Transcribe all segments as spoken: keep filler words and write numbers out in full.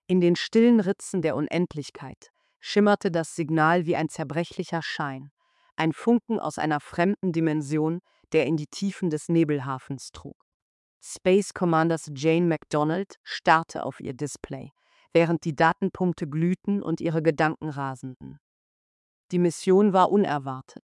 In den stillen Ritzen der Unendlichkeit schimmerte das Signal wie ein zerbrechlicher Schein, ein Funken aus einer fremden Dimension, der in die Tiefen des Nebelhafens trug. Space Commanders Jane McDonald starrte auf ihr Display, während die Datenpunkte glühten und ihre Gedanken rasenden. Die Mission war unerwartet.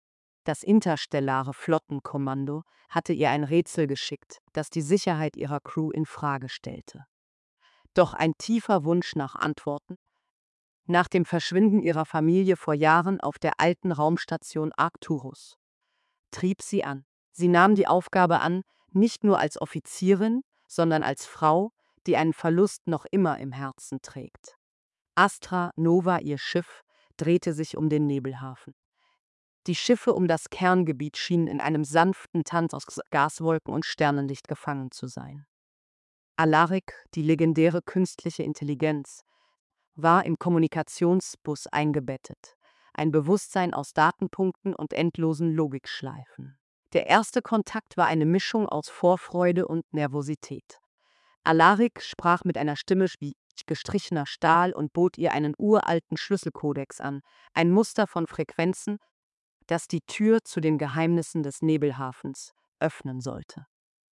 Das interstellare Flottenkommando hatte ihr ein Rätsel geschickt, das die Sicherheit ihrer Crew in Frage stellte. Doch ein tiefer Wunsch nach Antworten, nach dem Verschwinden ihrer Familie vor Jahren auf der alten Raumstation Arcturus, trieb sie an. Sie nahm die Aufgabe an, nicht nur als Offizierin, sondern als Frau, die einen Verlust noch immer im Herzen trägt. Astra Nova, ihr Schiff, drehte sich um den Nebelhafen. Die Schiffe um das Kerngebiet schienen in einem sanften Tanz aus Gaswolken und Sternenlicht gefangen zu sein. Alaric, die legendäre künstliche Intelligenz, war im Kommunikationsbus eingebettet, ein Bewusstsein aus Datenpunkten und endlosen Logikschleifen. Der erste Kontakt war eine Mischung aus Vorfreude und Nervosität. Alaric sprach mit einer Stimme wie gestrichener Stahl und bot ihr einen uralten Schlüsselkodex an, ein Muster von Frequenzen, das die Tür zu den Geheimnissen des Nebelhafens öffnen sollte.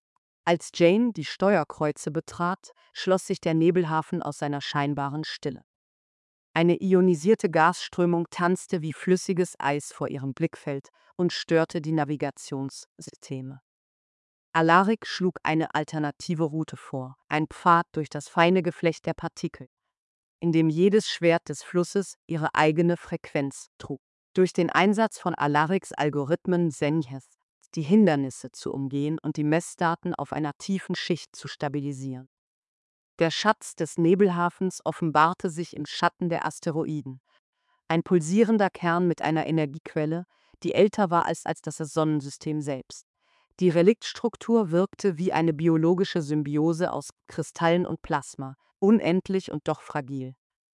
Als Jane die Steuerkreuze betrat, schloss sich der Nebelhafen aus seiner scheinbaren Stille. Eine ionisierte Gasströmung tanzte wie flüssiges Eis vor ihrem Blickfeld und störte die Navigationssysteme. Alaric schlug eine alternative Route vor, ein Pfad durch das feine Geflecht der Partikel, in dem jedes Schwert des Flusses ihre eigene Frequenz trug. Durch den Einsatz von Alarics Algorithmen Senjes die Hindernisse zu umgehen und die Messdaten auf einer tiefen Schicht zu stabilisieren. Der Schatz des Nebelhafens offenbarte sich im Schatten der Asteroiden. Ein pulsierender Kern mit einer Energiequelle, die älter war als, als das Sonnensystem selbst. Die Reliktstruktur wirkte wie eine biologische Symbiose aus Kristallen und Plasma, unendlich und doch fragil.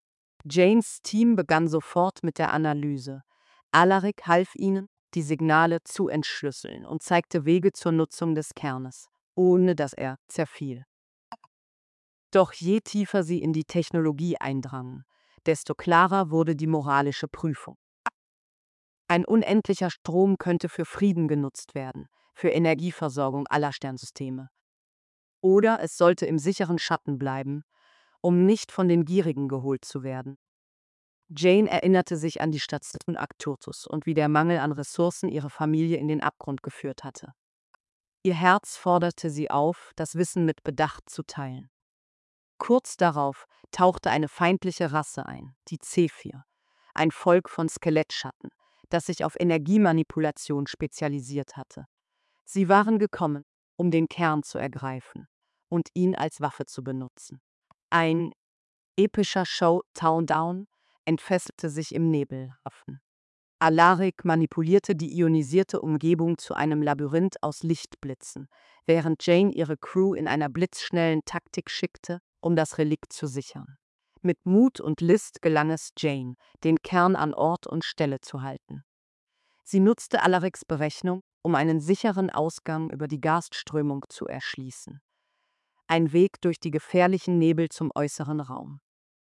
Janes Team begann sofort mit der Analyse. Alaric half ihnen, die Signale zu entschlüsseln und zeigte Wege zur Nutzung des Kernes, ohne dass er zerfiel. Doch je tiefer sie in die Technologie eindrangen, desto klarer wurde die moralische Prüfung. Ein unendlicher Strom könnte für Frieden genutzt werden, für Energieversorgung aller Sternsysteme. Oder es sollte im sicheren Schatten bleiben, um nicht von den Gierigen geholt zu werden. Jane erinnerte sich an die Station Arcturus und wie der Mangel an Ressourcen ihre Familie in den Abgrund geführt hatte. Ihr Herz forderte sie auf, das Wissen mit Bedacht zu teilen. Kurz darauf tauchte eine feindliche Rasse ein, die Zephyr, ein Volk von Skelettschatten, das sich auf Energiemanipulation spezialisiert hatte. Sie waren gekommen, um den Kern zu ergreifen und ihn als Waffe zu benutzen. Ein epischer Showdown entfesselte sich im Nebelhafen. Alaric manipulierte die ionisierte Umgebung zu einem Labyrinth aus Lichtblitzen, während Jane ihre Crew in einer blitzschnellen Taktik schickte, um das Relikt zu sichern. Mit Mut und List gelang es Jane, den Kern an Ort und Stelle zu halten. Sie nutzte Alarics Berechnung, um einen sicheren Ausgang über die Gasströmung zu erschließen. Ein Weg durch die gefährlichen Nebel zum äußeren Raum.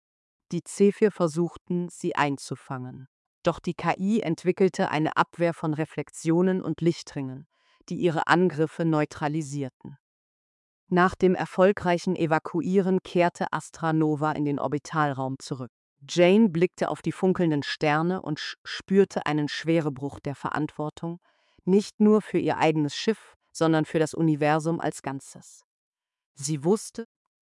Die Zephyr versuchten, sie einzufangen. Doch die K I entwickelte eine Abwehr von Reflexionen und Lichtringen, die ihre Angriffe neutralisierten. Nach dem erfolgreichen Evakuieren kehrte Astra Nova in den Orbitalraum zurück. Jane blickte auf die funkelnden Sterne und spürte einen Schwerebruch der Verantwortung, nicht nur für ihr eigenes Schiff, sondern für das Universum als Ganzes. Sie wusste,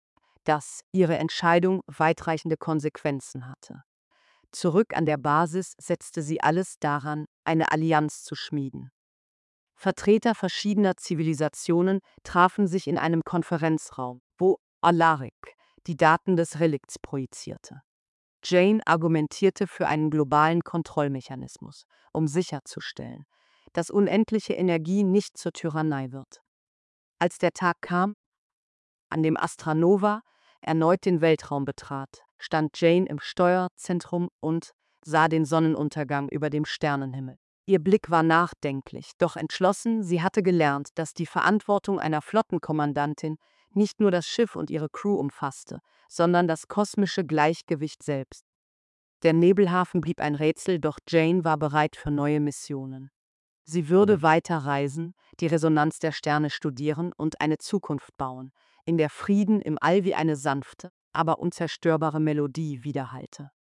dass ihre Entscheidung weitreichende Konsequenzen hatte. Zurück an der Basis setzte sie alles daran, eine Allianz zu schmieden. Vertreter verschiedener Zivilisationen trafen sich in einem Konferenzraum, wo Alaric die Daten des Relikts projizierte. Jane argumentierte für einen globalen Kontrollmechanismus, um sicherzustellen, dass unendliche Energie nicht zur Tyrannei wird. Als der Tag kam, an dem Astra Nova erneut den Weltraum betrat, stand Jane im Steuerzentrum und sah den Sonnenuntergang über dem Sternenhimmel. Ihr Blick war nachdenklich, doch entschlossen, sie hatte gelernt, dass die Verantwortung einer Flottenkommandantin nicht nur das Schiff und ihre Crew umfasste, sondern das kosmische Gleichgewicht selbst. Der Nebelhafen blieb ein Rätsel, doch Jane war bereit für neue Missionen. Sie würde weiter reisen, die Resonanz der Sterne studieren und eine Zukunft bauen, in der Frieden im All wie eine sanfte, aber unzerstörbare Melodie widerhallte.